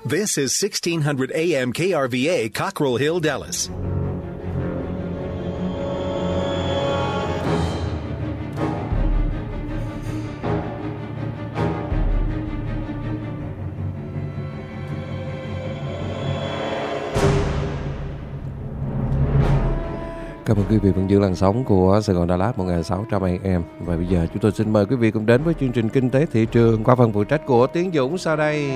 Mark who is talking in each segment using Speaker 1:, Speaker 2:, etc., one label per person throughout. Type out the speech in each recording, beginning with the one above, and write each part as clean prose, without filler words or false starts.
Speaker 1: This is 1600 AM KRVA, Cockrell Hill, Dallas.
Speaker 2: Cảm ơn quý vị vẫn giữ làn sóng của Sài Gòn Đà Lạt 1600 AM. Và bây giờ chúng tôi xin mời quý vị cùng đến với chương trình Kinh tế Thị trường qua phần phụ trách của Tiến Dũng sau đây.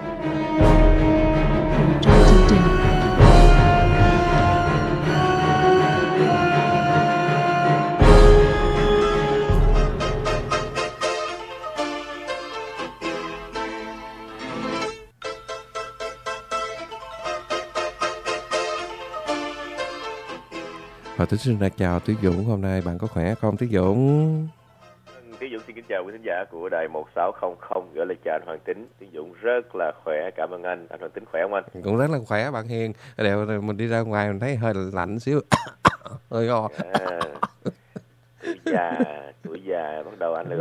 Speaker 2: Và tôi xin được chào Tiến Dũng, hôm nay bạn có khỏe không Tiến Dũng?
Speaker 3: Tiến Dũng xin kính chào quý khán giả của đài 1600, gửi lời chào anh Hoàng Tính. Tiến Dũng rất là khỏe, cảm ơn anh. Anh Hoàng Tính khỏe không anh?
Speaker 2: Cũng rất là khỏe bạn Hiền. Đều mình đi ra ngoài mình thấy hơi lạnh xíu. Hơi go.
Speaker 3: Tuổi già bắt đầu anh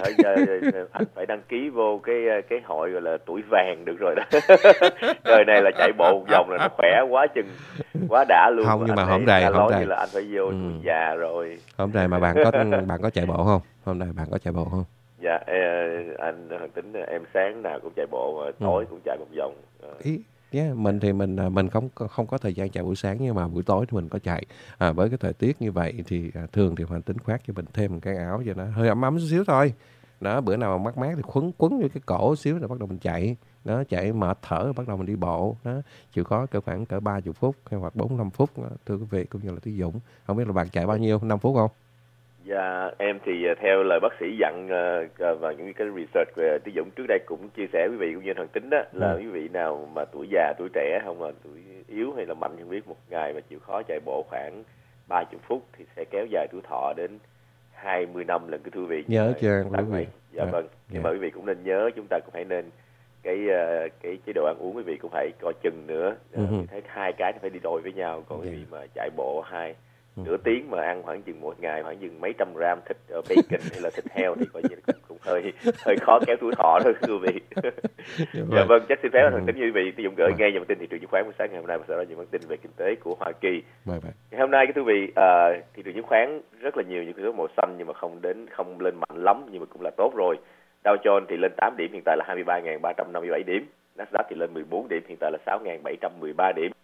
Speaker 3: phải đăng ký vô cái hội gọi là tuổi vàng được rồi đó. Đời này là chạy bộ một vòng là nó khỏe quá chừng, quá đã luôn.
Speaker 2: Không, nhưng mà hôm
Speaker 3: nay
Speaker 2: là
Speaker 3: anh phải vô tuổi già rồi.
Speaker 2: Hôm nay mà bạn có chạy bộ không? Hôm nay bạn có chạy bộ không?
Speaker 3: Dạ, anh Hoàng Tính em sáng nào cũng chạy bộ, mà tối cũng chạy một vòng.
Speaker 2: Mình thì mình không có thời gian chạy buổi sáng, nhưng mà buổi tối thì mình có chạy. Với cái thời tiết như vậy thì thường thì Hoàng Tính khoác cho mình thêm một cái áo cho nó hơi ấm ấm xíu thôi. Đó, bữa nào mà mát thì quấn vô cái cổ xíu rồi bắt đầu mình chạy. Đó, chạy mệt thở bắt đầu mình đi bộ. Đó, chịu khó khoảng 30 phút hay hoặc 45 phút. Đó, thưa quý vị cũng như là Tiến Dũng. Không biết là bạn chạy bao nhiêu, 5 phút không?
Speaker 3: Dạ, em thì theo lời bác sĩ dặn và những cái research về Tiến Dũng trước đây cũng chia sẻ quý vị cũng như Hoàng Tính đó, là quý vị nào mà tuổi già, tuổi trẻ, không là tuổi yếu hay là mạnh, không biết, một ngày mà chịu khó chạy bộ khoảng 30 phút thì sẽ kéo dài tuổi thọ đến 20 năm lần, quý vị.
Speaker 2: Nhớ chưa quý vị?
Speaker 3: Dạ vâng. Nhưng mà quý vị cũng nên nhớ, chúng ta cũng phải nên cái chế độ ăn uống, quý vị cũng phải coi chừng nữa. Thấy hai cái phải đi đôi với nhau. Còn quý vị mà chạy bộ nửa tiếng mà ăn khoảng chừng một ngày khoảng chừng mấy trăm gram thịt bacon hay là thịt heo thì coi như cũng hơi khó kéo tuổi thọ thôi quý vị. Dạ vâng, chắc xin phép anh Hoàng Tính như quý vị Tiến Dũng gửi ngay những tin thị trường chứng khoán buổi sáng ngày hôm nay, và sau đó những bản tin về kinh tế của Hoa Kỳ. Ngày hôm nay quý vị, thị trường chứng khoán rất là nhiều những cái số màu xanh, nhưng mà không lên mạnh lắm, nhưng mà cũng là tốt rồi. Dow Jones thì lên 8 điểm, hiện tại là 23.357 điểm. Nasdaq thì lên 14 điểm, hiện tại là 6.713 điểm.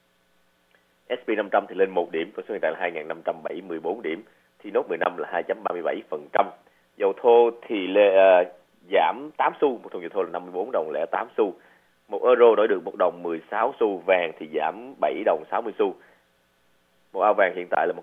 Speaker 3: S&P 500 thì lên 1 điểm, con số hiện tại là 2.574 điểm. Thì nốt 15 là 2.37%. Dầu thô thì giảm 8 xu, một thùng dầu thô là 54 đồng 08 xu. 1 euro đổi được 1 đồng 16 xu, vàng thì giảm 7 đồng 60 xu. Một ao vàng hiện tại là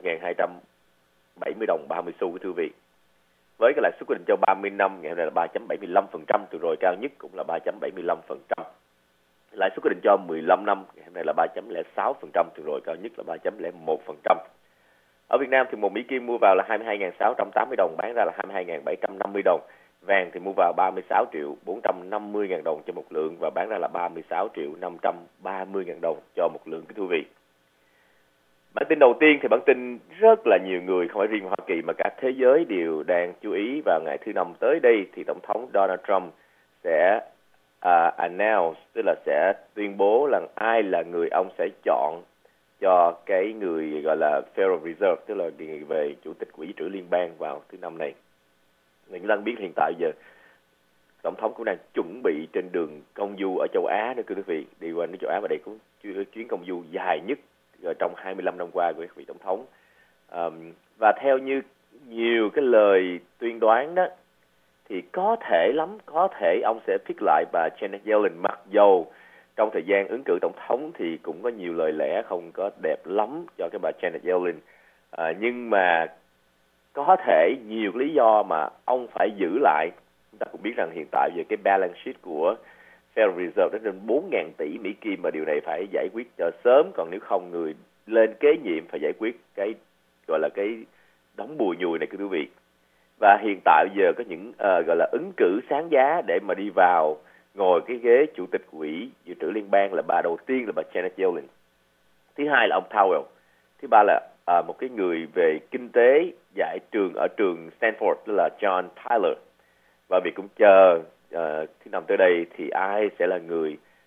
Speaker 3: 1.270 đồng 30 xu, thưa quý vị. Với cái lãi suất quyết định cho 30 năm ngày hôm nay là 3.75%, từ rồi cao nhất cũng là 3.75%. Lãi suất quyết định cho 15 năm ngày hôm nay là 3.06%, từ rồi cao nhất là 3.01%. Ở Việt Nam thì một Mỹ Kim mua vào là 22.680 đồng, bán ra là 22.750 đồng. Vàng thì mua vào 36.450.000 đồng cho một lượng, và bán ra là 36.530.000 đồng cho một lượng, quý vị. Bản tin đầu tiên thì bản tin rất là nhiều người, không phải riêng Hoa Kỳ mà cả thế giới đều đang chú ý. Vào ngày thứ Năm tới đây thì Tổng thống Donald Trump sẽ announce, tức là sẽ tuyên bố là ai là người ông sẽ chọn cho cái người gọi là Federal Reserve, tức là về chủ tịch quỹ trữ liên bang vào thứ Năm này. Mình đang biết hiện tại giờ Tổng thống cũng đang chuẩn bị trên đường công du ở châu Á nữa, quý vị. Đi qua nước châu Á, và đây cũng chuyến công du dài nhất trong 25 năm qua của vị Tổng thống. Và theo như nhiều cái lời tuyên đoán đó, thì có thể ông sẽ pick lại bà Janet Yellen, mặc dầu trong thời gian ứng cử Tổng thống thì cũng có nhiều lời lẽ không có đẹp lắm cho cái bà Janet Yellen. Nhưng mà có thể nhiều lý do mà ông phải giữ lại. Chúng ta cũng biết rằng hiện tại về cái balance sheet của Federal Reserve đến 4.000 tỷ Mỹ Kim, mà điều này phải giải quyết cho sớm, còn nếu không người lên kế nhiệm phải giải quyết cái gọi là cái đống bùi nhùi này, quý vị. Và hiện tại giờ có những gọi là ứng cử sáng giá để mà đi vào ngồi cái ghế chủ tịch quỹ dự trữ liên bang là bà đầu tiên là bà Janet Yellen. Thứ hai là ông Powell. Thứ ba là một cái người về kinh tế dạy ở trường Stanford, tức là John Tyler. Và vì cũng chờ thứ Năm tới đây thì ai sẽ là người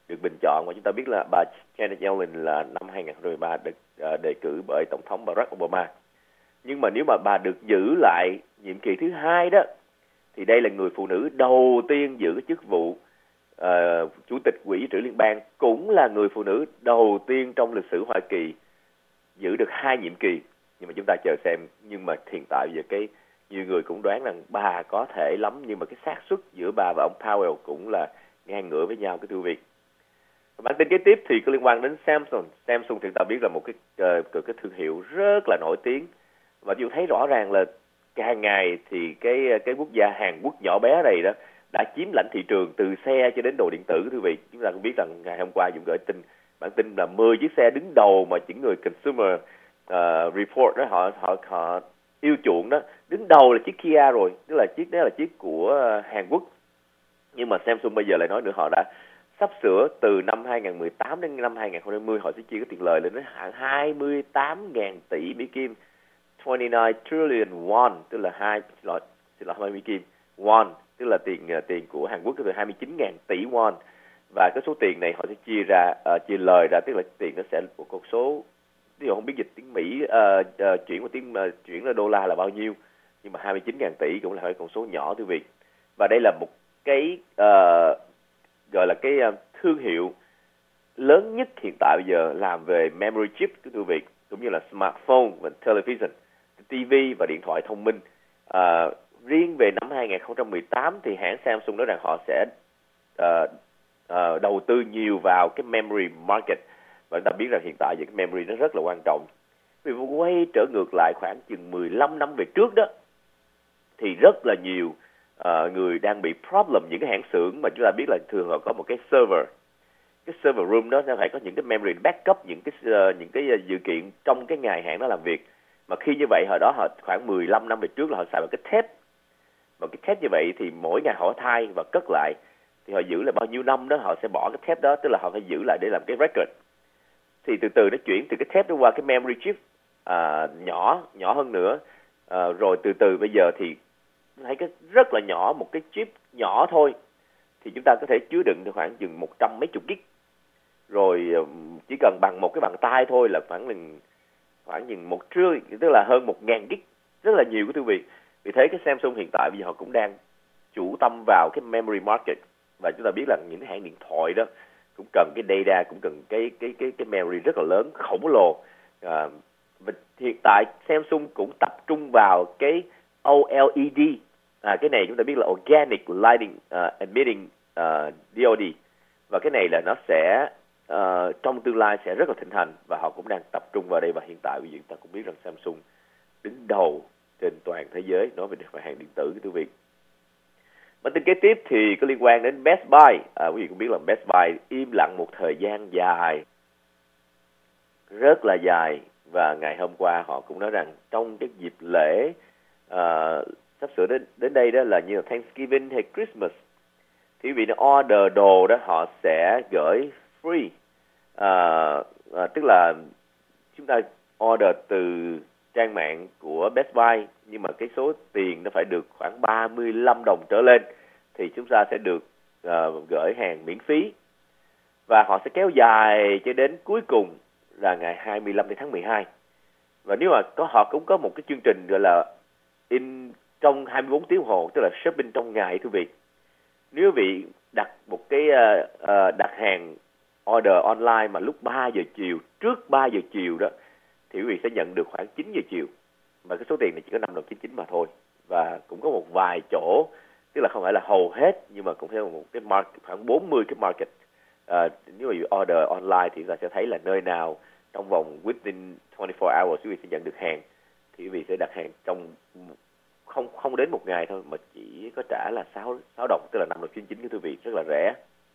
Speaker 3: được bình chọn, và chúng ta biết là bà Janet Yellen là năm 2013 được đề cử bởi Tổng thống Barack Obama. Nhưng mà nếu mà bà được giữ lại nhiệm kỳ thứ 2 đó, thì đây là người phụ nữ đầu tiên giữ cái chức vụ Chủ tịch Quỹ dự trữ liên bang, cũng là người phụ nữ đầu tiên trong lịch sử Hoa Kỳ giữ được 2 nhiệm kỳ. Nhưng mà chúng ta chờ xem. Nhưng mà hiện tại giờ nhiều người cũng đoán rằng bà có thể lắm, nhưng mà cái xác suất giữa bà và ông Powell cũng là ngang ngửa với nhau, cái thưa quý vị. Bản tin kế tiếp thì có liên quan đến Samsung. Samsung thì ta biết là một cái thương hiệu rất là nổi tiếng, và chúng thấy rõ ràng là càng ngày thì cái quốc gia Hàn Quốc nhỏ bé này đó đã chiếm lãnh thị trường từ xe cho đến đồ điện tử, thưa quý vị. Chúng ta cũng biết rằng ngày hôm qua Dũng gửi bản tin là 10 chiếc xe đứng đầu mà những người consumer report đó họ yêu chuộng đó, đứng đầu là chiếc Kia rồi, tức là chiếc đó là chiếc của Hàn Quốc. Nhưng mà Samsung bây giờ lại nói nữa, họ đã sắp sửa từ năm 2018 đến năm 2020 họ sẽ chia cái tiền lời lên đến 28.000 tỷ Mỹ Kim, 29 trillion won, tức là 20 Mỹ Kim, won tức là tiền của Hàn Quốc, tức là 29.000 tỷ won. Và cái số tiền này họ sẽ chia lời ra, tức là tiền nó sẽ một con số, ví dụ không biết dịch tiếng Mỹ chuyển ra đô la là bao nhiêu, nhưng mà 29.000 tỷ cũng là một con số nhỏ, thưa quý vị. Và đây là một cái gọi là cái thương hiệu lớn nhất hiện tại bây giờ làm về memory chip, thưa quý vị, cũng như là smartphone và television, TV và điện thoại thông minh. Riêng về năm 2018 thì hãng Samsung nói rằng họ sẽ đầu tư nhiều vào cái memory market, và ta biết rằng hiện tại cái memory nó rất là quan trọng. Vì quay trở ngược lại khoảng chừng 15 năm về trước đó, thì rất là nhiều người đang bị problem. Những cái hãng xưởng mà chúng ta biết là thường họ có một cái server room đó, nó phải có những cái memory backup những cái dự kiện trong cái ngày hãng đó làm việc. Mà khi như vậy hồi đó họ khoảng 15 năm về trước là họ xài một cái tape. Và cái tape như vậy thì mỗi ngày họ thay và cất lại, thì họ giữ lại bao nhiêu năm đó họ sẽ bỏ cái tape đó, tức là họ phải giữ lại để làm cái record. Thì từ từ nó chuyển từ cái tape đó qua cái memory chip nhỏ hơn nữa, rồi từ từ bây giờ thì thấy cái rất là nhỏ, một cái chip nhỏ thôi thì chúng ta có thể chứa đựng được khoảng chừng 100 mấy chục gig. Rồi chỉ cần bằng một cái bàn tay thôi là khoảng chừng 1 trillion, tức là hơn 1.000 gig, rất là nhiều, quý vị. Vì thế cái Samsung hiện tại bây giờ họ cũng đang chủ tâm vào cái memory market, và chúng ta biết là những cái hãng điện thoại đó cũng cần cái data, cũng cần cái memory rất là lớn, khổng lồ. Và hiện tại Samsung cũng tập trung vào cái OLED. Cái này chúng ta biết là Organic Lighting Emitting Diode, và cái này là nó sẽ trong tương lai sẽ rất là thịnh hành, và họ cũng đang tập trung vào đây. Và hiện tại bây giờ chúng ta cũng biết rằng Samsung đứng đầu trên toàn thế giới nói về mặt hàng điện tử, quý vị. Bản tin kế tiếp thì có liên quan đến Best Buy. Quý vị cũng biết là Best Buy im lặng một thời gian dài, rất là dài, và ngày hôm qua họ cũng nói rằng trong cái dịp lễ sắp sửa đến đây đó, là như là Thanksgiving hay Christmas, thì quý vị nó order đồ đó họ sẽ gửi free, tức là chúng ta order từ trang mạng của Best Buy, nhưng mà cái số tiền nó phải được khoảng 35 đồng trở lên thì chúng ta sẽ được gửi hàng miễn phí. Và họ sẽ kéo dài cho đến cuối cùng là ngày 25 tháng 12. Và nếu mà họ cũng có một cái chương trình gọi là in trong 24 tiếng hồ, tức là shopping trong ngày, thưa vị. Nếu vị đặt một cái đặt hàng order online mà lúc 3 giờ chiều, trước 3 giờ chiều đó, thì quý vị sẽ nhận được khoảng 9 giờ chiều. Mà cái số tiền này chỉ có 5 đồng 99 mà thôi. Và cũng có một vài chỗ, tức là không phải là hầu hết, nhưng mà cũng theo một cái market, khoảng 40 cái market. Nếu mà order online thì chúng ta sẽ thấy là nơi nào trong vòng within 24 hours quý vị sẽ nhận được hàng, thì quý vị sẽ đặt hàng trong không đến một ngày thôi, mà chỉ có trả là 6 đồng, tức là 5 đồng 99, cái quý vị, rất là rẻ.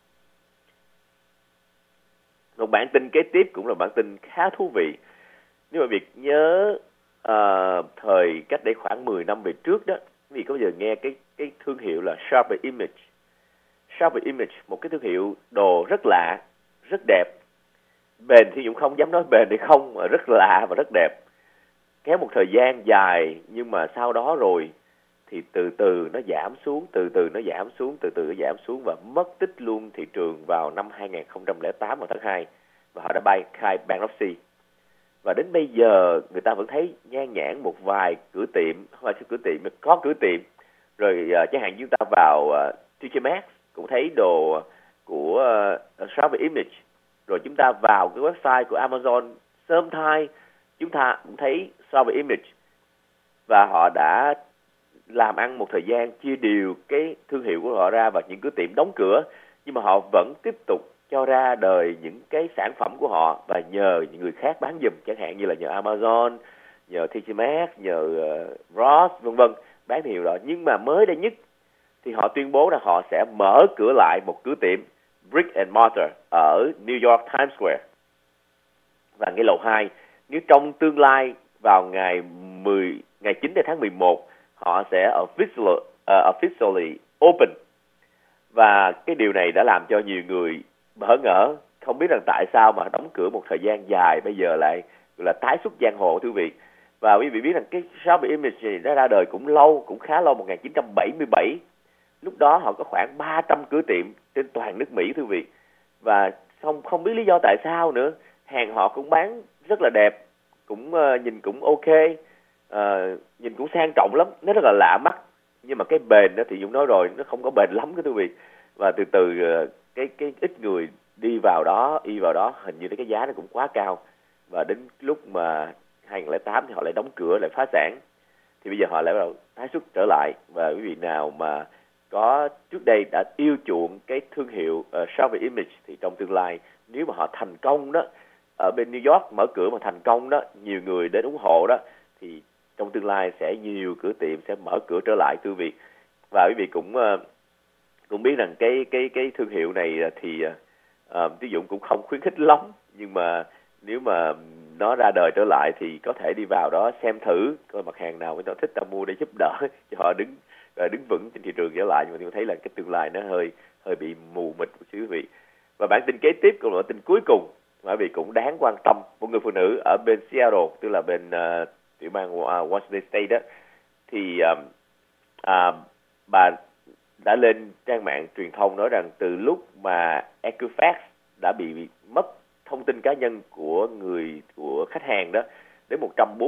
Speaker 3: Một bản tin kế tiếp cũng là bản tin khá thú vị. Nếu mà việc nhớ thời cách đây khoảng 10 năm về trước đó, quý vị có bao giờ nghe cái thương hiệu là Sharper Image? Sharper Image, một cái thương hiệu đồ rất lạ, rất đẹp. Bền thì Dũng không dám nói bền hay không, mà rất lạ và rất đẹp. Kéo một thời gian dài, nhưng mà sau đó rồi thì từ từ nó giảm xuống, từ từ nó giảm xuống và mất tích luôn thị trường vào năm 2008 vào tháng 2, và họ đã khai bankruptcy. Và đến bây giờ người ta vẫn thấy nhan nhản một vài cửa tiệm, không phải cửa tiệm, có cửa tiệm. Rồi chẳng hạn chúng ta vào TK Maxx cũng thấy đồ của Travel Image. Rồi chúng ta vào cái website của Amazon sớm thai, chúng ta cũng thấy Travel Image. Và họ đã làm ăn một thời gian, chia đều cái thương hiệu của họ ra, và những cửa tiệm đóng cửa, nhưng mà họ vẫn tiếp tục cho ra đời những cái sản phẩm của họ và nhờ những người khác bán giùm, chẳng hạn như là nhờ Amazon, nhờ TK Maxx, nhờ Ross vân vân, bán hiệu đó. Nhưng mà mới đây nhất thì họ tuyên bố là họ sẽ mở cửa lại một cửa tiệm Brick and Mortar ở New York Times Square và ngay lầu 2. Nếu trong tương lai vào ngày 9 tháng 11 họ sẽ officially open. Và cái điều này đã làm cho nhiều người bỡ ngỡ, không biết rằng tại sao mà đóng cửa một thời gian dài bây giờ lại là tái xuất giang hồ, thưa quý vị. Và quý vị biết rằng cái Travel Image này đã ra đời cũng lâu, cũng khá lâu, 1977. Lúc đó họ có khoảng 300 cửa tiệm trên toàn nước Mỹ, thưa quý vị. Và không biết lý do tại sao nữa, hàng họ cũng bán rất là đẹp, cũng nhìn cũng ok, nhìn cũng sang trọng lắm, nó rất là lạ mắt. Nhưng mà cái bền đó thì Dũng nói rồi, nó không có bền lắm thưa quý vị. Và từ từ cái ít người đi vào đó, hình như cái giá nó cũng quá cao. Và đến lúc mà 2008 thì họ lại đóng cửa, lại phá sản. Thì bây giờ họ lại bắt đầu tái xuất trở lại. Và quý vị nào mà có trước đây đã yêu chuộng cái thương hiệu Travel Image thì trong tương lai, nếu mà họ thành công đó, ở bên New York mở cửa mà thành công đó, nhiều người đến ủng hộ đó, thì trong tương lai sẽ nhiều cửa tiệm sẽ mở cửa trở lại, thưa quý vị. Và quý vị cũng biết rằng cái thương hiệu này thì ví dụ cũng không khuyến khích lắm, nhưng mà nếu mà nó ra đời trở lại thì có thể đi vào đó xem thử coi mặt hàng nào người ta thích ta mua để giúp đỡ cho họ đứng vững trên thị trường trở lại. Nhưng mà tôi thấy là cái tương lai nó hơi bị mù mịt một xíu quý vị. Và bản tin kế tiếp cũng là tin cuối cùng mà quý vị cũng đáng quan tâm. Một người phụ nữ ở bên Seattle, tức là bên tiểu bang Washington State đó, thì bà đã lên trang mạng truyền thông nói rằng từ lúc mà Equifax đã bị mất thông tin cá nhân của khách hàng đó, đến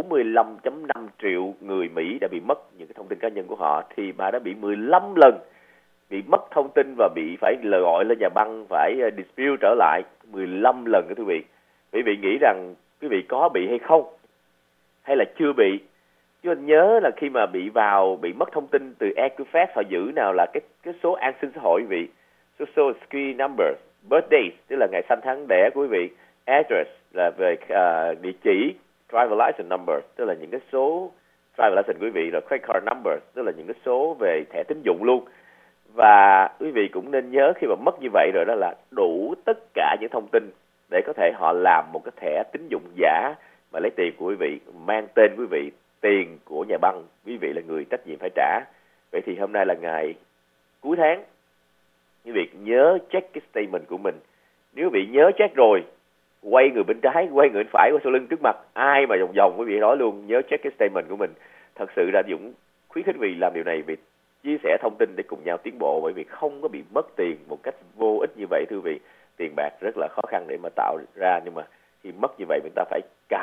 Speaker 3: 145.5 triệu người Mỹ đã bị mất những cái thông tin cá nhân của họ, thì bà đã bị 15 lần bị mất thông tin và bị phải gọi lên nhà băng, phải dispute trở lại 15 lần đó, thưa quý vị. Quý vị nghĩ rằng quý vị có bị hay không, hay là chưa bị? Chứ anh nhớ là khi mà bị mất thông tin từ Equifax, họ giữ nào là cái số an sinh xã hội quý vị, Social Security number, birth date tức là ngày sinh tháng đẻ của quý vị, address là về địa chỉ, driver license number tức là những cái số driver license của quý vị, rồi credit card number tức là những cái số về thẻ tín dụng luôn. Và quý vị cũng nên nhớ khi mà mất như vậy rồi đó là đủ tất cả những thông tin để có thể họ làm một cái thẻ tín dụng giả mà lấy tiền của quý vị, mang tên quý vị, tiền của nhà băng, quý vị là người trách nhiệm phải trả. Vậy thì hôm nay là ngày cuối tháng, quý vị nhớ check cái statement của mình. Nếu quý vị nhớ check rồi, quay người bên trái, quay người bên phải, qua sau lưng trước mặt, ai mà vòng quý vị nói luôn nhớ check cái statement của mình. Thật sự là Dũng khuyến khích quý vị làm điều này vì chia sẻ thông tin để cùng nhau tiến bộ, bởi vì không có bị mất tiền một cách vô ích như vậy, thưa quý vị. Tiền bạc rất là khó khăn để mà tạo ra, nhưng mà khi mất như vậy chúng ta phải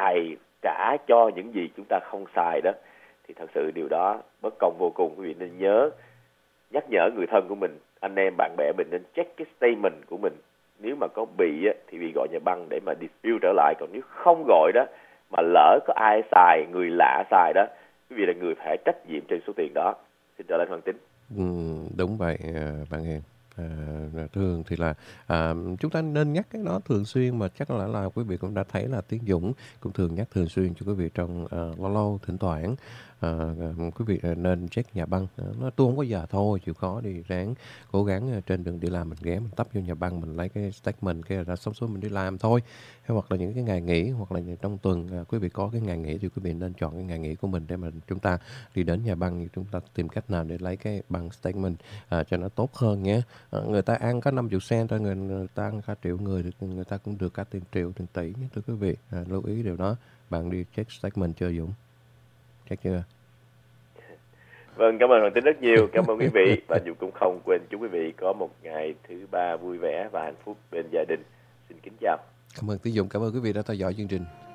Speaker 3: trả cho những gì chúng ta không xài đó, thì thật sự điều đó bất công vô cùng. Quý vị nên nhắc nhở người thân của mình, anh em bạn bè mình nên check cái statement của mình. Nếu mà có bị thì bị gọi nhà băng để mà dispute trở lại, còn nếu không gọi đó mà lỡ có ai xài, người lạ xài đó, quý vị là người phải trách nhiệm trên số tiền đó. Xin trở lại Hoàng Tín.
Speaker 2: Đúng vậy bạn Hiền. Thường thì là chúng ta nên nhắc cái đó thường xuyên, mà chắc là quý vị cũng đã thấy là Tiến Dũng cũng thường nhắc thường xuyên cho quý vị trong lâu lâu thỉnh thoảng. Quý vị nên check nhà băng. Tôi không có giờ thôi, chịu khó đi ráng cố gắng trên đường đi làm mình ghé mình tấp vô nhà băng, mình lấy cái statement cái ra sống xuống mình đi làm thôi. Hay hoặc là những cái ngày nghỉ, hoặc là trong tuần quý vị có cái ngày nghỉ thì quý vị nên chọn cái ngày nghỉ của mình để mà chúng ta đi đến nhà băng, chúng ta tìm cách nào để lấy cái băng statement cho nó tốt hơn nhé. Người ta ăn có 50 cent thôi, người ta ăn cả triệu người thì người ta cũng được cả tiền triệu, tiền tỷ nhé, thưa quý vị. Lưu ý điều đó. Bạn đi check statement chưa Dũng? Check chưa?
Speaker 3: Vâng, cảm ơn Hoàng Tính rất nhiều, cảm ơn quý vị, và Dũng cũng không quên chúc quý vị có một ngày thứ ba vui vẻ và hạnh phúc bên gia đình. Xin kính chào.
Speaker 2: Cảm ơn Tiến Dũng, cảm ơn quý vị đã theo dõi chương trình.